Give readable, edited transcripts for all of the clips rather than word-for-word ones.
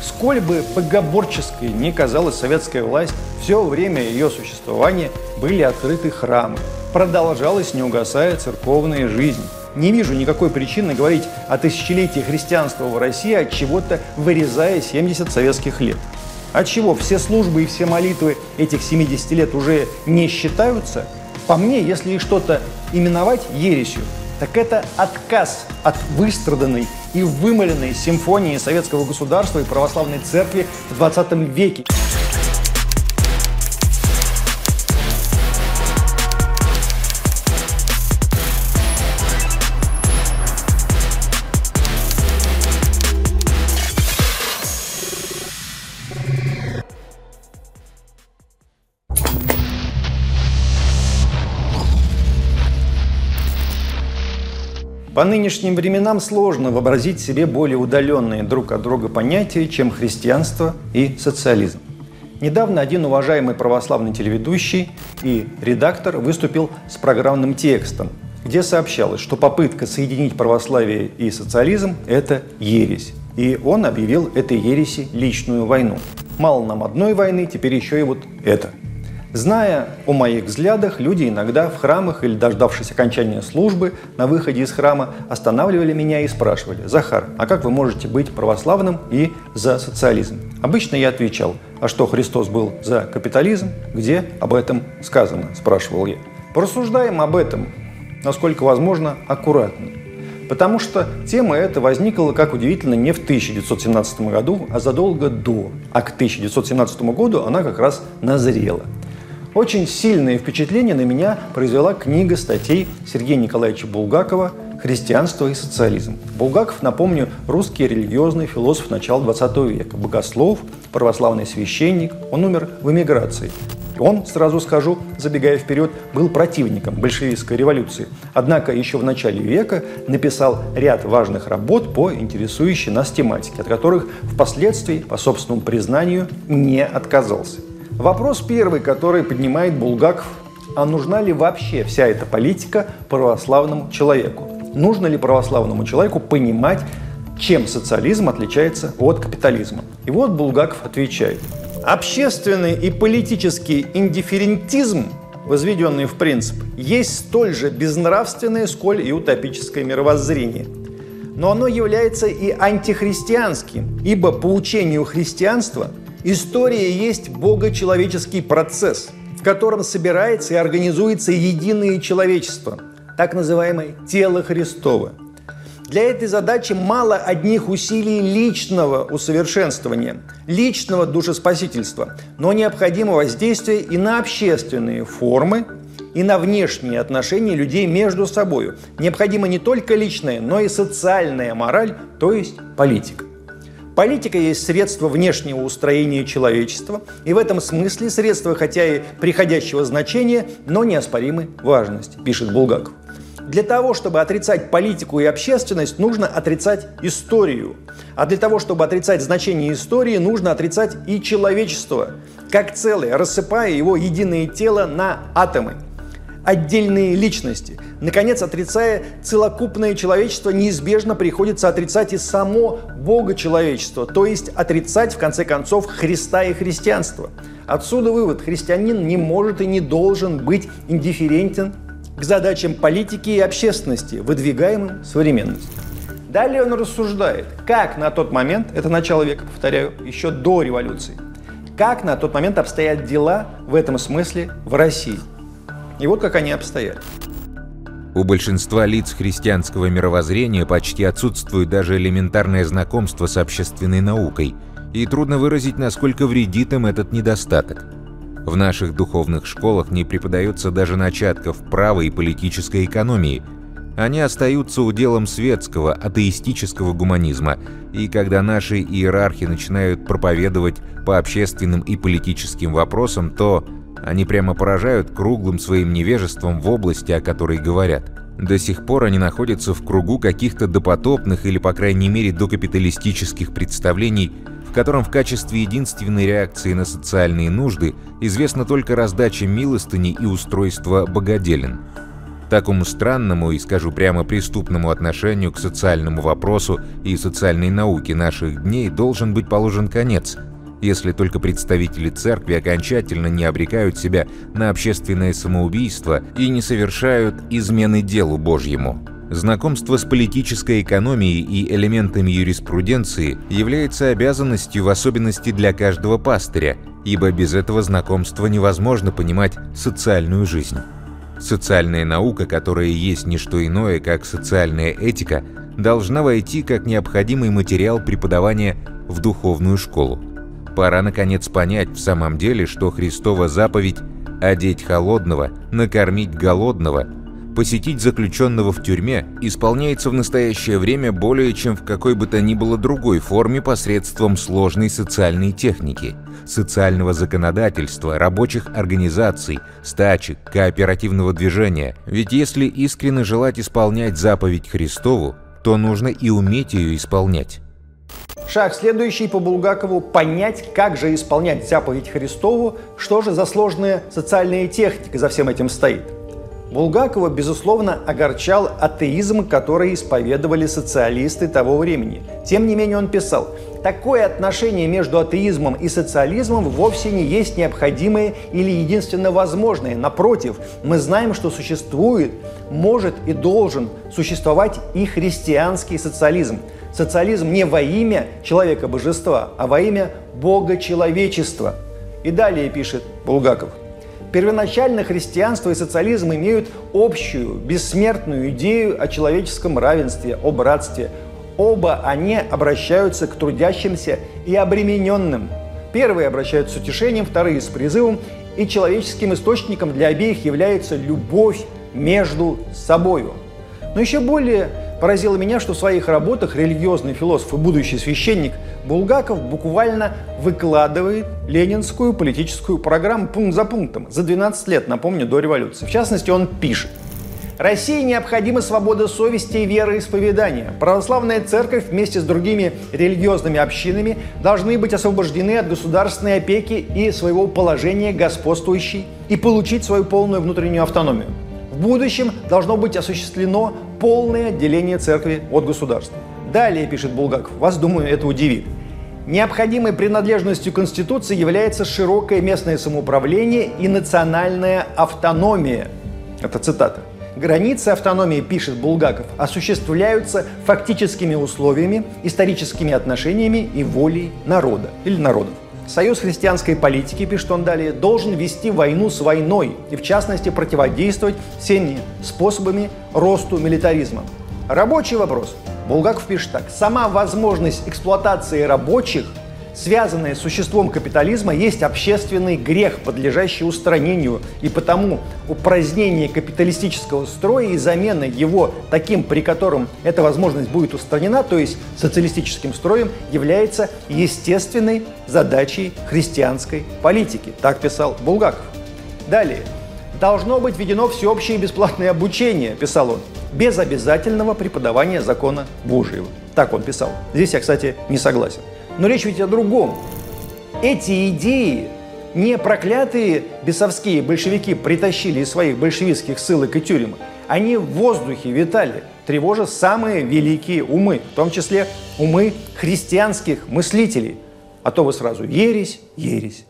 Сколь бы богоборческой ни казалась советская власть, все время ее существования были открыты храмы. Продолжалась, не угасая, церковная жизнь. Не вижу никакой причины говорить о тысячелетии христианства в России, от чего-то вырезая 70 советских лет. Отчего все службы и все молитвы этих 70 лет уже не считаются? По мне, если их что-то именовать ересью, так это отказ от выстраданной и вымаленной симфонии советского государства и православной церкви в 20 веке. По нынешним временам сложно вообразить себе более удаленные друг от друга понятия, чем христианство и социализм. Недавно один уважаемый православный телеведущий и редактор выступил с программным текстом, где сообщалось, что попытка соединить православие и социализм – это ересь. И он объявил этой ереси личную войну. Мало нам одной войны, теперь еще и вот это. Зная о моих взглядах, люди иногда в храмах или дождавшись окончания службы на выходе из храма останавливали меня и спрашивали: «Захар, а как вы можете быть православным и за социализм?» Обычно я отвечал: «А что, Христос был за капитализм? Где об этом сказано?» – спрашивал я. Порассуждаем об этом, насколько возможно, аккуратно. Потому что тема эта возникла, как удивительно, не в 1917 году, а задолго до. А к 1917 году она как раз назрела. Очень сильное впечатление на меня произвела книга статей Сергея Николаевича Булгакова «Христианство и социализм». Булгаков, напомню, русский религиозный философ начала XX века, богослов, православный священник. Он умер в эмиграции. Он, сразу скажу, забегая вперед, был противником большевистской революции. Однако еще в начале века написал ряд важных работ по интересующей нас тематике, от которых впоследствии, по собственному признанию, не отказался. Вопрос первый, который поднимает Булгаков: а нужна ли вообще вся эта политика православному человеку? Нужно ли православному человеку понимать, чем социализм отличается от капитализма? И вот Булгаков отвечает: общественный и политический индифферентизм, возведенный в принцип, есть столь же безнравственное, сколь и утопическое мировоззрение. Но оно является и антихристианским, ибо по учению христианства история есть богочеловеческий процесс, в котором собирается и организуется единое человечество, так называемое тело Христово. Для этой задачи мало одних усилий личного усовершенствования, личного душеспасительства, но необходимо воздействие и на общественные формы, и на внешние отношения людей между собой. Необходима не только личная, но и социальная мораль, то есть политика. Политика есть средство внешнего устроения человечества, и в этом смысле средство, хотя и приходящего значения, но неоспоримой важности, пишет Булгаков. Для того, чтобы отрицать политику и общественность, нужно отрицать историю. А для того, чтобы отрицать значение истории, нужно отрицать и человечество, как целое, рассыпая его единое тело на атомы, отдельные личности. Наконец, отрицая целокупное человечество, неизбежно приходится отрицать и само богочеловечество, то есть отрицать, в конце концов, Христа и христианство. Отсюда вывод: христианин не может и не должен быть индифферентен к задачам политики и общественности, выдвигаемым современностью. Далее он рассуждает, как на тот момент, это начало века, повторяю, еще до революции, как на тот момент обстоят дела в этом смысле в России. И вот как они обстояли. У большинства лиц христианского мировоззрения почти отсутствует даже элементарное знакомство с общественной наукой, и трудно выразить, насколько вредит им этот недостаток. В наших духовных школах не преподается даже начатков права и политической экономии. Они остаются уделом светского, атеистического гуманизма, и когда наши иерархи начинают проповедовать по общественным и политическим вопросам, то они прямо поражают круглым своим невежеством в области, о которой говорят. До сих пор они находятся в кругу каких-то допотопных или, по крайней мере, докапиталистических представлений, в котором в качестве единственной реакции на социальные нужды известна только раздача милостыни и устройство богоделен. Такому странному и, скажу прямо, преступному отношению к социальному вопросу и социальной науке наших дней должен быть положен конец, если только представители церкви окончательно не обрекают себя на общественное самоубийство и не совершают измены делу Божьему. Знакомство с политической экономией и элементами юриспруденции является обязанностью в особенности для каждого пастыря, ибо без этого знакомства невозможно понимать социальную жизнь. Социальная наука, которая есть не что иное, как социальная этика, должна войти как необходимый материал преподавания в духовную школу. Пора, наконец, понять в самом деле, что Христова заповедь «одеть холодного, накормить голодного», посетить заключенного в тюрьме исполняется в настоящее время более чем в какой бы то ни было другой форме посредством сложной социальной техники, социального законодательства, рабочих организаций, стачек, кооперативного движения. Ведь если искренне желать исполнять заповедь Христову, то нужно и уметь ее исполнять. Шаг следующий по Булгакову – понять, как же исполнять заповедь Христову, что же за сложная социальная техника за всем этим стоит. Булгакова, безусловно, огорчал атеизм, который исповедовали социалисты того времени. Тем не менее, он писал: «Такое отношение между атеизмом и социализмом вовсе не есть необходимое или единственно возможное. Напротив, мы знаем, что существует, может и должен существовать и христианский социализм. Социализм не во имя человека-божества, а во имя Бога-человечества». И далее пишет Булгаков: «Первоначально христианство и социализм имеют общую, бессмертную идею о человеческом равенстве, о братстве. Оба они обращаются к трудящимся и обремененным. Первые обращаются с утешением, вторые с призывом, и человеческим источником для обеих является любовь между собою». Но еще более поразило меня, что в своих работах религиозный философ и будущий священник Булгаков буквально выкладывает ленинскую политическую программу пункт за пунктом за 12 лет, напомню, до революции. В частности, он пишет: «России необходима свобода совести и вероисповедания. Православная церковь вместе с другими религиозными общинами должны быть освобождены от государственной опеки и своего положения господствующей и получить свою полную внутреннюю автономию. В будущем должно быть осуществлено полное отделение церкви от государства». Далее, пишет Булгаков, вас, думаю, это удивит: «Необходимой принадлежностью Конституции является широкое местное самоуправление и национальная автономия». Это цитата. «Границы автономии, пишет Булгаков, осуществляются фактическими условиями, историческими отношениями и волей народа или народов. Союз христианской политики, пишет он далее, должен вести войну с войной и, в частности, противодействовать всеми способами росту милитаризма». Рабочий вопрос. Булгаков пишет так: «Сама возможность эксплуатации рабочих, связанная с существом капитализма, есть общественный грех, подлежащий устранению, и потому упразднение капиталистического строя и замена его таким, при котором эта возможность будет устранена, то есть социалистическим строем, является естественной задачей христианской политики». Так писал Булгаков. Далее. «Должно быть введено всеобщее бесплатное обучение», писал он, «без обязательного преподавания закона Божьего». Так он писал. Здесь я, кстати, не согласен. Но речь ведь о другом. Эти идеи не проклятые бесовские большевики притащили из своих большевистских ссылок и тюрем. Они в воздухе витали, тревожа самые великие умы, в том числе умы христианских мыслителей. А то вы сразу ересь, ересь.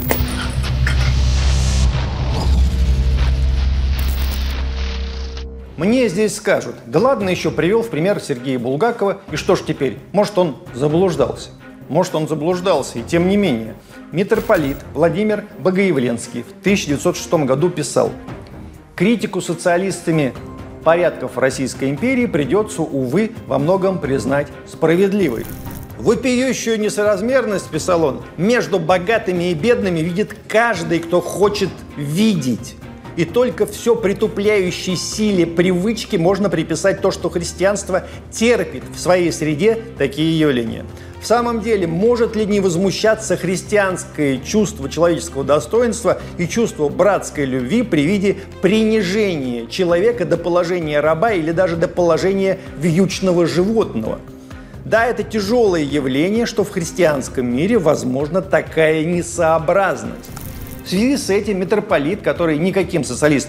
Мне здесь скажут: да ладно, еще привел в пример Сергея Булгакова, и что ж теперь? Может, он заблуждался? Может, он заблуждался, и тем не менее. Митрополит Владимир Богоявленский в 1906 году писал: «Критику социалистами порядков Российской империи придется, увы, во многом признать справедливой. Вопиющую несоразмерность, писал он, между богатыми и бедными видит каждый, кто хочет видеть. И только все притупляющей силе привычки можно приписать то, что христианство терпит в своей среде такие явления. В самом деле, может ли не возмущаться христианское чувство человеческого достоинства и чувство братской любви при виде принижения человека до положения раба или даже до положения вьючного животного? Да, это тяжелое явление, что в христианском мире возможна такая несообразность». В связи с этим митрополит, который никаким социалистом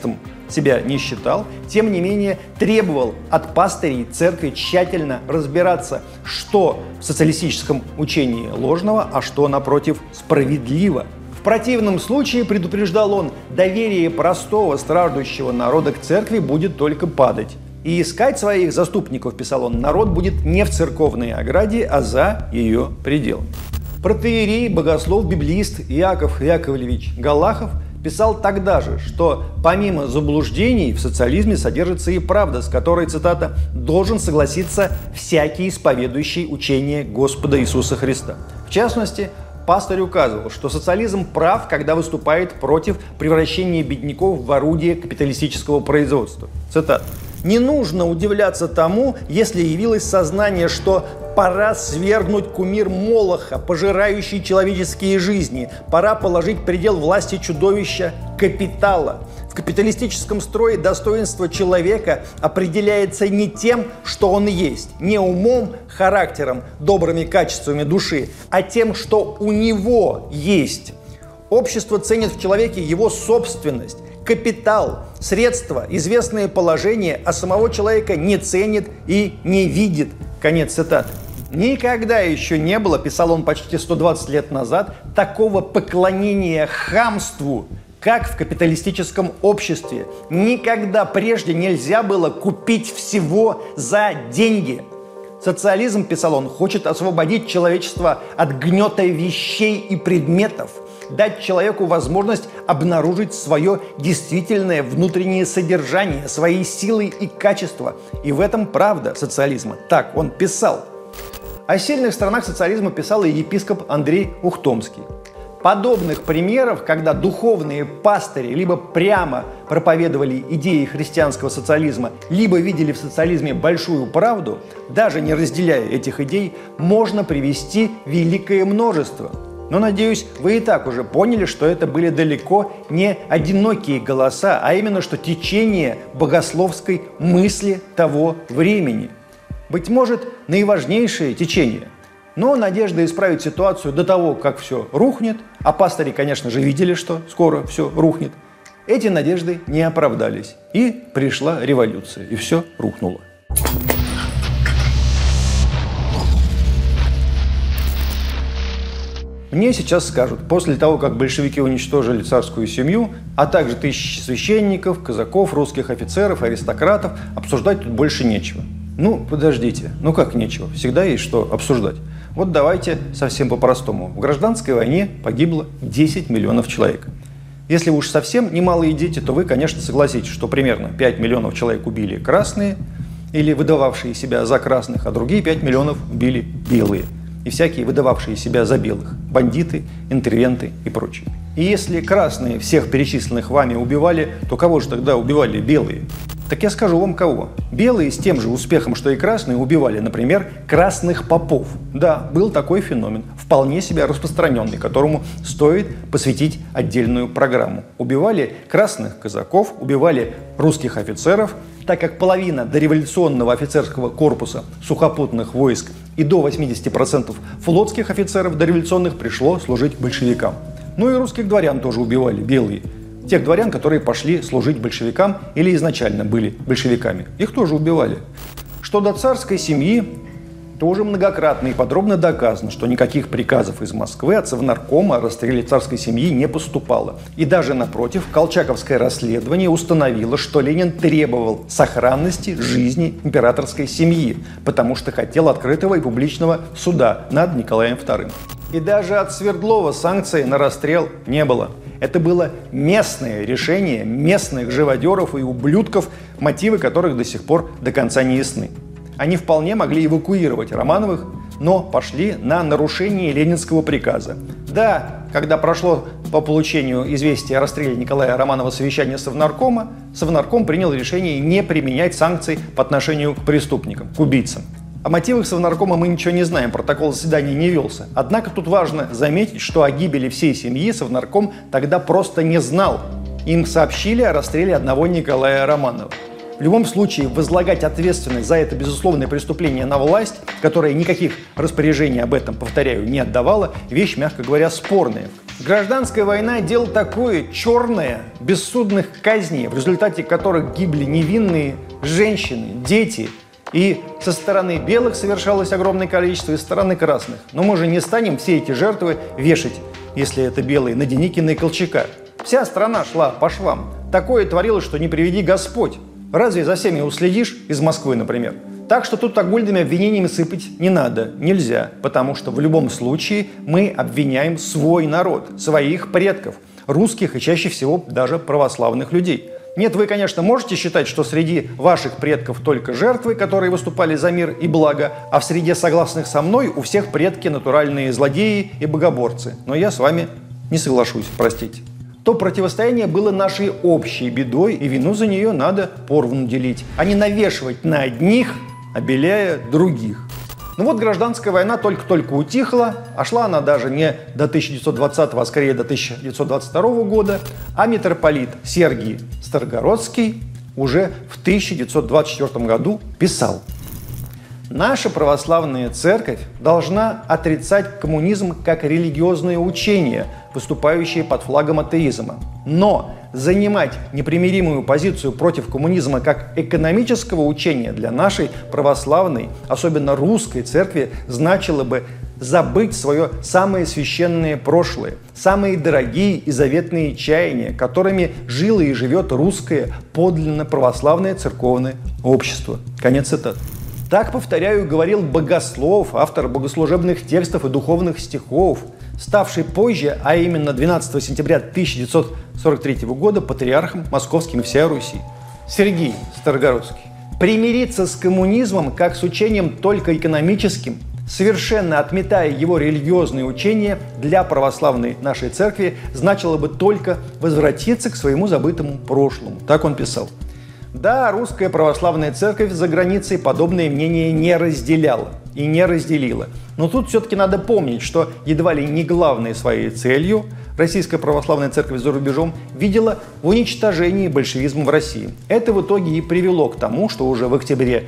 себя не считал, тем не менее требовал от пастырей церкви тщательно разбираться, что в социалистическом учении ложного, а что, напротив, справедливо. В противном случае, предупреждал он, доверие простого страждущего народа к церкви будет только падать. И искать своих заступников, писал он, народ будет не в церковной ограде, а за ее пределами. Протоиерей, богослов, библиист Иаков Яковлевич Галахов писал тогда же, что помимо заблуждений в социализме содержится и правда, с которой, цитата, «должен согласиться всякий, исповедующий учение Господа Иисуса Христа». В частности, пастырь указывал, что социализм прав, когда выступает против превращения бедняков в орудие капиталистического производства. Цитата. «Не нужно удивляться тому, если явилось сознание, что пора свергнуть кумир Молоха, пожирающий человеческие жизни. Пора положить предел власти чудовища капитала. В капиталистическом строе достоинство человека определяется не тем, что он есть, не умом, характером, добрыми качествами души, а тем, что у него есть. Общество ценит в человеке его собственность, капитал, средства, известное положение, а самого человека не ценит и не видит». Конец цитаты. Никогда еще не было, писал он почти 120 лет назад, такого поклонения хамству, как в капиталистическом обществе. Никогда прежде нельзя было купить всего за деньги. Социализм, писал он, хочет освободить человечество от гнета вещей и предметов, дать человеку возможность обнаружить свое действительное внутреннее содержание, свои силы и качества. И в этом правда социализма. Так он писал. О сильных сторонах социализма писал и епископ Андрей Ухтомский. Подобных примеров, когда духовные пастыри либо прямо проповедовали идеи христианского социализма, либо видели в социализме большую правду, даже не разделяя этих идей, можно привести великое множество. Но, надеюсь, вы и так уже поняли, что это были далеко не одинокие голоса, а именно что течение богословской мысли того времени. Быть может, наиважнейшее течение. Но надежда исправить ситуацию до того, как все рухнет, а пастыри, конечно же, видели, что скоро все рухнет, эти надежды не оправдались. И пришла революция, и все рухнуло. Мне сейчас скажут, после того, как большевики уничтожили царскую семью, а также тысячи священников, казаков, русских офицеров, аристократов, обсуждать тут больше нечего. Ну, подождите, ну как нечего? Всегда есть что обсуждать. Вот давайте совсем по-простому. В гражданской войне погибло 10 миллионов человек. Если уж совсем немалые дети, то вы, конечно, согласитесь, что примерно 5 миллионов человек убили красные или выдававшие себя за красных, а другие 5 миллионов убили белые. И всякие выдававшие себя за белых. Бандиты, интервенты и прочие. И если красные всех перечисленных вами убивали, то кого же тогда убивали белые? Так я скажу вам кого. Белые с тем же успехом, что и красные, убивали, например, красных попов. Да, был такой феномен, вполне себе распространенный, которому стоит посвятить отдельную программу. Убивали красных казаков, убивали русских офицеров, так как половина дореволюционного офицерского корпуса сухопутных войск и до 80% флотских офицеров дореволюционных пришло служить большевикам. Ну и русских дворян тоже убивали, белые. Тех дворян, которые пошли служить большевикам или изначально были большевиками. Их тоже убивали. Что до царской семьи, то уже многократно и подробно доказано, что никаких приказов из Москвы от Совнаркома о расстреле царской семьи не поступало. И даже напротив, колчаковское расследование установило, что Ленин требовал сохранности жизни императорской семьи, потому что хотел открытого и публичного суда над Николаем II. И даже от Свердлова санкций на расстрел не было. Это было местное решение местных живодеров и ублюдков, мотивы которых до сих пор до конца не ясны. Они вполне могли эвакуировать Романовых, но пошли на нарушение ленинского приказа. Да, когда прошло по получению известия о расстреле Николая Романова совещание Совнаркома, Совнарком принял решение не применять санкций по отношению к преступникам, к убийцам. О мотивах Совнаркома мы ничего не знаем, протокол заседания не велся. Однако тут важно заметить, что о гибели всей семьи Совнарком тогда просто не знал. Им сообщили о расстреле одного Николая Романова. В любом случае, возлагать ответственность за это безусловное преступление на власть, которая никаких распоряжений об этом, повторяю, не отдавала, вещь, мягко говоря, спорная. Гражданская война – дело такое черное, бессудных казней, в результате которых гибли невинные женщины, дети. И со стороны белых совершалось огромное количество, и со стороны красных. Но мы же не станем все эти жертвы вешать, если это белые, на Деникина и Колчака. Вся страна шла по швам. Такое творилось, что не приведи Господь. Разве за всеми уследишь из Москвы, например? Так что тут огульными обвинениями сыпать не надо, нельзя, потому что в любом случае мы обвиняем свой народ, своих предков, русских и чаще всего даже православных людей. Нет, вы, конечно, можете считать, что среди ваших предков только жертвы, которые выступали за мир и благо, а в среде согласных со мной у всех предки натуральные злодеи и богоборцы. Но я с вами не соглашусь, простите. То противостояние было нашей общей бедой, и вину за нее надо поровну делить, а не навешивать на одних, обеляя других. Ну вот гражданская война только-только утихла, а шла она даже не до 1920, а скорее до 1922 года, а митрополит Сергий Старогородский уже в 1924 году писал: «Наша православная церковь должна отрицать коммунизм как религиозное учение, выступающее под флагом атеизма. Но занимать непримиримую позицию против коммунизма как экономического учения для нашей православной, особенно русской церкви, значило бы забыть свое самое священное прошлое, самые дорогие и заветные чаяния, которыми жило и живет русское подлинно православное церковное общество». Конец цитаты. Так, повторяю, говорил богослов, автор богослужебных текстов и духовных стихов, ставший позже, а именно 12 сентября 1943 года, патриархом московским и всей Руси. Сергий Старогородский. Примириться с коммунизмом как с учением только экономическим, совершенно отметая его религиозные учения, для православной нашей церкви значило бы только возвратиться к своему забытому прошлому. Так он писал. Да, русская православная церковь за границей подобное мнение не разделяла и не разделила. Но тут все-таки надо помнить, что едва ли не главной своей целью Российская православная церковь за рубежом видела в уничтожении большевизма в России. Это в итоге и привело к тому, что уже в октябре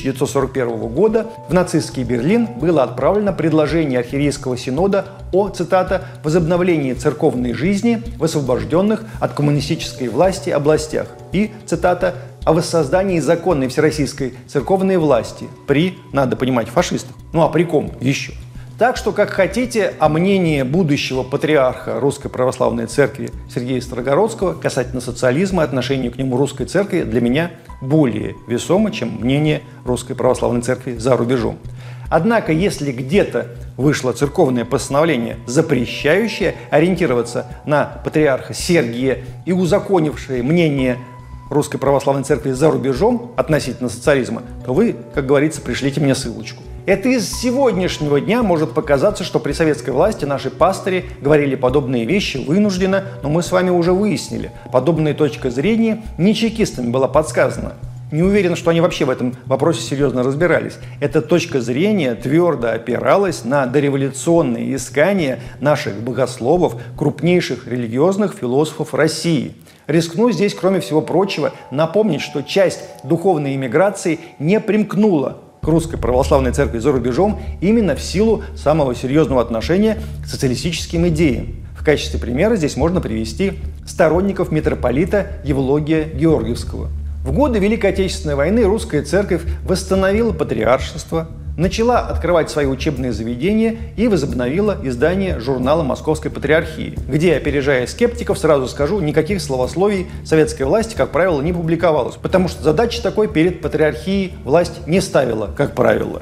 1941 года в нацистский Берлин было отправлено предложение Архиерейского синода о, цитата, «возобновлении церковной жизни в освобожденных от коммунистической власти областях» и, цитата, «о воссоздании законной всероссийской церковной власти при, надо понимать, фашистах». Ну а при ком еще? Так что, как хотите, а мнение будущего патриарха Русской Православной Церкви Сергея Старогородского касательно социализма и отношения к нему Русской Церкви для меня более весомо, чем мнение Русской Православной Церкви за рубежом. Однако, если где-то вышло церковное постановление, запрещающее ориентироваться на патриарха Сергия и узаконившее мнение Русской Православной Церкви за рубежом относительно социализма, то вы, как говорится, пришлите мне ссылочку. Это из сегодняшнего дня может показаться, что при советской власти наши пастыри говорили подобные вещи вынужденно, но мы с вами уже выяснили, подобная точка зрения не чекистами была подсказана. Не уверен, что они вообще в этом вопросе серьезно разбирались. Эта точка зрения твердо опиралась на дореволюционные искания наших богословов, крупнейших религиозных философов России. Рискну здесь, кроме всего прочего, напомнить, что часть духовной эмиграции не примкнула к Русской Православной Церкви за рубежом именно в силу самого серьезного отношения к социалистическим идеям. В качестве примера здесь можно привести сторонников митрополита Евлогия Георгиевского. В годы Великой Отечественной войны Русская Церковь восстановила патриаршество, начала открывать свои учебные заведения и возобновила издание журнала Московской Патриархии, где, опережая скептиков, сразу скажу, никаких словословий советской власти, как правило, не публиковалось, потому что задачи такой перед патриархией власть не ставила, как правило.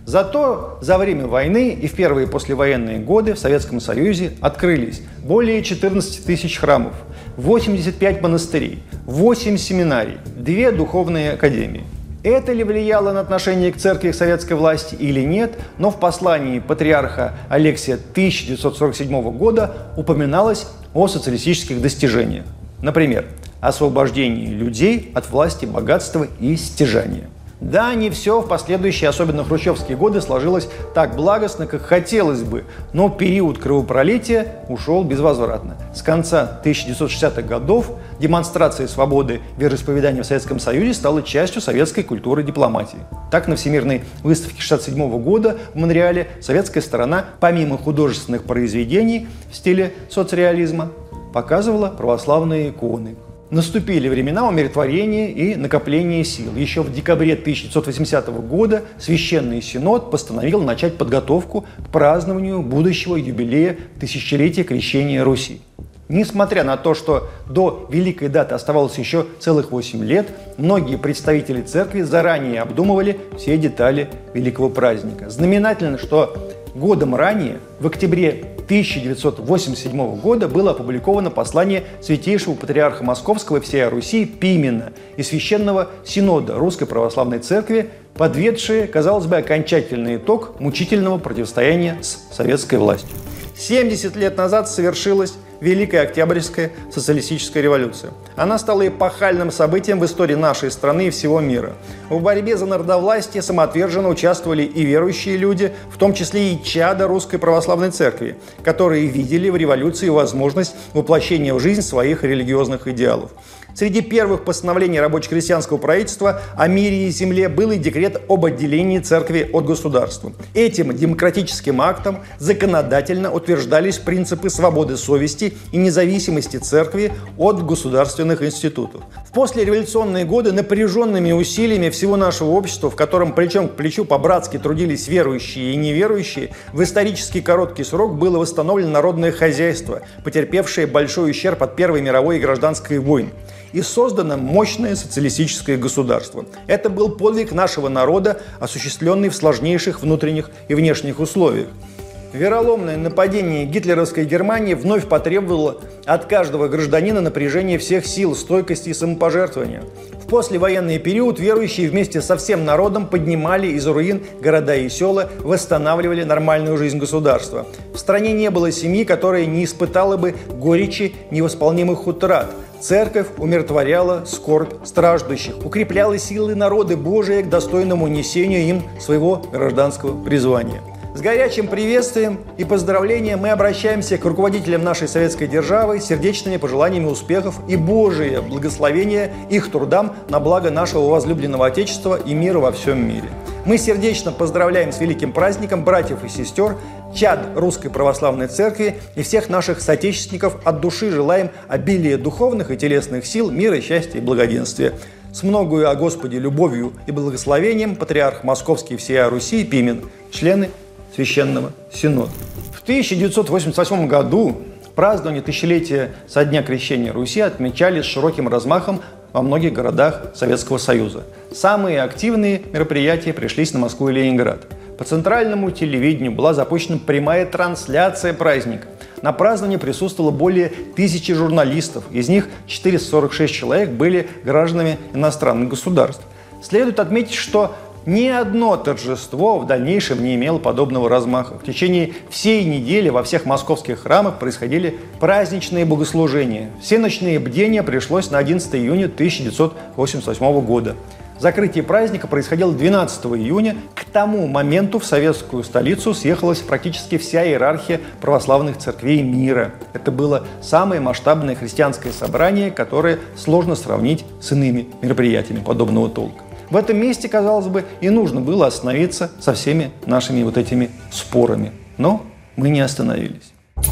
Зато за время войны и в первые послевоенные годы в Советском Союзе открылись более 14 тысяч храмов, 85 монастырей, 8 семинарий, 2 духовные академии. Это ли влияло на отношение к церкви и к советской власти или нет, но в послании патриарха Алексия 1947 года упоминалось о социалистических достижениях. Например, освобождении людей от власти, богатства и стяжания. Да, не все в последующие, особенно хрущевские годы, сложилось так благостно, как хотелось бы, но период кровопролития ушел безвозвратно. С конца 1960-х годов демонстрация свободы вероисповедания в Советском Союзе стала частью советской культуры и дипломатии. Так, на Всемирной выставке 1967 года в Монреале советская сторона, помимо художественных произведений в стиле соцреализма, показывала православные иконы. Наступили времена умиротворения и накопления сил. Еще в декабре 1980 года Священный Синод постановил начать подготовку к празднованию будущего юбилея тысячелетия крещения Руси. Несмотря на то, что до великой даты оставалось еще целых 8 лет, многие представители церкви заранее обдумывали все детали великого праздника. Знаменательно, что годом ранее, в октябре 1987 года, было опубликовано послание Святейшего Патриарха Московского и всея Руси Пимена и Священного Синода Русской Православной Церкви, подведшие, казалось бы, окончательный итог мучительного противостояния с советской властью. 70 лет назад совершилась Великая Октябрьская социалистическая революция. Она стала эпохальным событием в истории нашей страны и всего мира. В борьбе за народовластие самоотверженно участвовали и верующие люди, в том числе и чада Русской Православной Церкви, которые видели в революции возможность воплощения в жизнь своих религиозных идеалов. Среди первых постановлений рабоче-крестьянского правительства о мире и земле был и декрет об отделении церкви от государства. Этим демократическим актом законодательно утверждались принципы свободы совести и независимости церкви от государственных институтов. В послереволюционные годы напряженными усилиями всего нашего общества, в котором плечом к плечу по-братски трудились верующие и неверующие, в исторически короткий срок было восстановлено народное хозяйство, потерпевшее большой ущерб от Первой мировой и гражданской войн, и создано мощное социалистическое государство. Это был подвиг нашего народа, осуществленный в сложнейших внутренних и внешних условиях. Вероломное нападение гитлеровской Германии вновь потребовало от каждого гражданина напряжения всех сил, стойкости и самопожертвования. В послевоенный период верующие вместе со всем народом поднимали из руин города и села, восстанавливали нормальную жизнь государства. В стране не было семьи, которая не испытала бы горечи невосполнимых утрат. Церковь умиротворяла скорбь страждущих, укрепляла силы народа Божия к достойному несению им своего гражданского призвания. С горячим приветствием и поздравлением мы обращаемся к руководителям нашей советской державы с сердечными пожеланиями успехов и Божие благословения их трудам на благо нашего возлюбленного Отечества и мира во всем мире. Мы сердечно поздравляем с великим праздником братьев и сестер, чад Русской Православной Церкви и всех наших соотечественников. От души желаем обилия духовных и телесных сил, мира, счастья и благоденствия. С многою о Господе любовью и благословением патриарх Московский и всея Руси Пимен, члены Священного Синода. В 1988 году празднование тысячелетия со дня крещения Руси отмечали с широким размахом во многих городах Советского Союза. Самые активные мероприятия пришлись на Москву и Ленинград. По центральному телевидению была запущена прямая трансляция праздника. На праздновании присутствовало более 1000 журналистов, из них 446 человек были гражданами иностранных государств. Следует отметить, что ни одно торжество в дальнейшем не имело подобного размаха. В течение всей недели во всех московских храмах происходили праздничные богослужения. Все ночные бдения пришлось на 11 июня 1988 года. Закрытие праздника происходило 12 июня. К тому моменту в советскую столицу съехалась практически вся иерархия православных церквей мира. Это было самое масштабное христианское собрание, которое сложно сравнить с иными мероприятиями подобного толка. В этом месте, казалось бы, и нужно было остановиться со всеми нашими вот этими спорами. Но мы не остановились.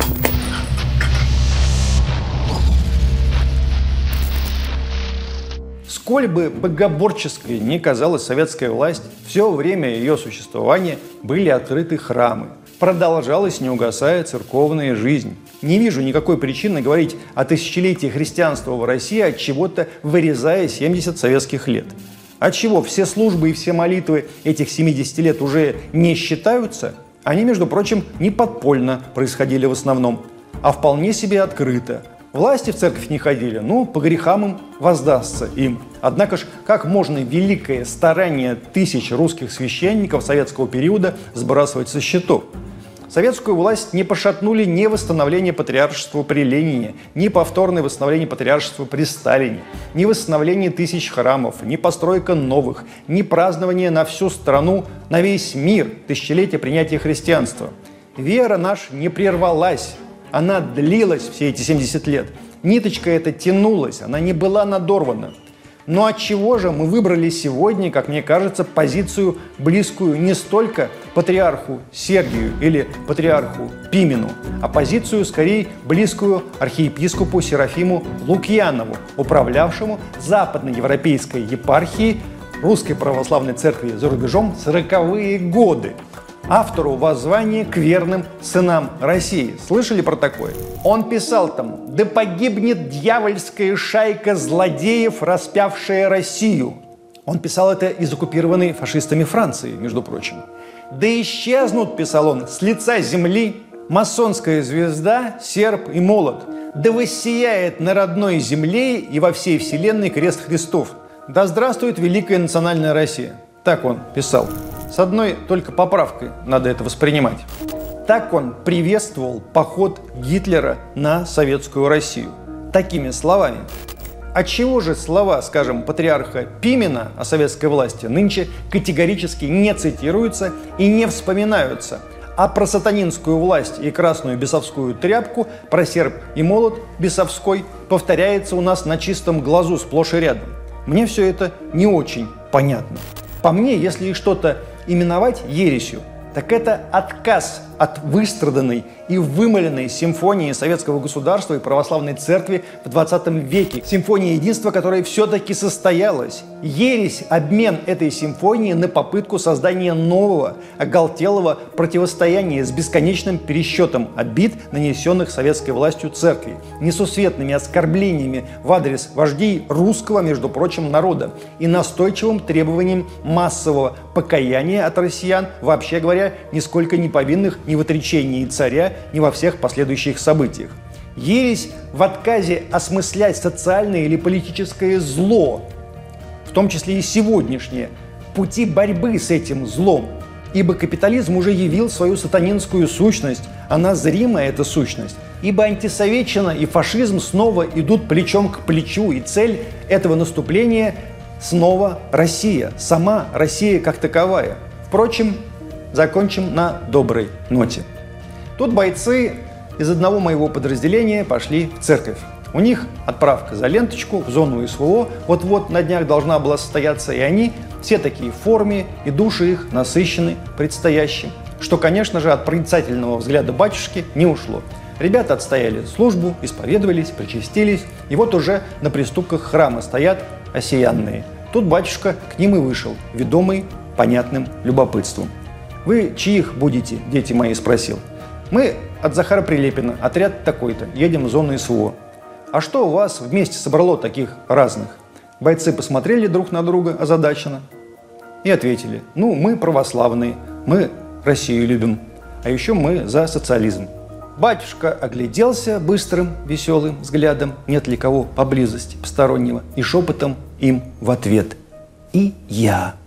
Сколь бы богоборческой ни казалась советская власть, все время ее существования были открыты храмы. Продолжалась, не угасая, церковная жизнь. Не вижу никакой причины говорить о тысячелетии христианства в России, от чего-то вырезая 70 советских лет. Отчего все службы и все молитвы этих 70 лет уже не считаются? Они, между прочим, не подпольно происходили в основном, а вполне себе открыто. Власти в церковь не ходили, по грехам им воздастся им. Однако ж, как можно великое старание тысяч русских священников советского периода сбрасывать со счетов? Советскую власть не пошатнули ни восстановление патриаршества при Ленине, ни повторное восстановление патриаршества при Сталине, ни восстановление тысяч храмов, ни постройка новых, ни празднование на всю страну, на весь мир тысячелетия принятия христианства. Вера наша не прервалась, она длилась все эти 70 лет. Ниточка эта тянулась, она не была надорвана. Но отчего же мы выбрали сегодня, как мне кажется, позицию, близкую не столько патриарху Сергию или патриарху Пимену, а позицию, скорее, близкую архиепископу Серафиму Лукьянову, управлявшему западноевропейской епархией Русской Православной Церкви за рубежом в 40-е годы. Автору воззвания к верным сынам России. Слышали про такое? Он писал там: «Да погибнет дьявольская шайка злодеев, распявшая Россию». Он писал это из оккупированной фашистами Франции, между прочим. «Да исчезнут, — писал он, — с лица земли масонская звезда, серп и молот. Да воссияет на родной земле и во всей вселенной крест Христов. Да здравствует великая национальная Россия». Так он писал. С одной только поправкой надо это воспринимать. Так он приветствовал поход Гитлера на советскую Россию. Такими словами. Отчего же слова, скажем, патриарха Пимена о советской власти нынче категорически не цитируются и не вспоминаются, а про сатанинскую власть и красную бесовскую тряпку, про серп и молот бесовской повторяется у нас на чистом глазу сплошь и рядом? Мне все это не очень понятно. По мне, если что-то именовать ересью, так это отказ от выстраданной и вымаленной симфонии советского государства и православной церкви в 20 веке. Симфония единства, которая все-таки состоялась. Ересь – обмен этой симфонии на попытку создания нового, оголтелого противостояния с бесконечным пересчетом обид, нанесенных советской властью церкви, несусветными оскорблениями в адрес вождей русского, между прочим, народа и настойчивым требованием массового покаяния от россиян, вообще говоря, нисколько не повинных ни в отречении царя, ни во всех последующих событиях. Ересь в отказе осмыслять социальное или политическое зло, в том числе и сегодняшнее, пути борьбы с этим злом. Ибо капитализм уже явил свою сатанинскую сущность, она зримая, эта сущность. Ибо антисоветчина и фашизм снова идут плечом к плечу, и цель этого наступления снова Россия, сама Россия как таковая. Впрочем, закончим на доброй ноте. Тут бойцы из одного моего подразделения пошли в церковь. У них отправка за ленточку в зону СВО вот-вот на днях должна была состояться, и они все такие в форме, и души их насыщены предстоящим, что, конечно же, от проницательного взгляда батюшки не ушло. Ребята отстояли службу, исповедовались, причастились, и вот уже на приступках храма стоят осиянные. Тут батюшка к ним и вышел, ведомый понятным любопытством. «Вы чьих будете, дети мои?» – спросил. «Мы от Захара Прилепина, отряд такой-то, едем в зону СВО». «А что у вас вместе собрало таких разных?» Бойцы посмотрели друг на друга озадаченно и ответили: «Ну, мы православные, мы Россию любим, а еще мы за социализм». Батюшка огляделся быстрым, веселым взглядом, нет ли кого поблизости постороннего, и шепотом им в ответ: «И я».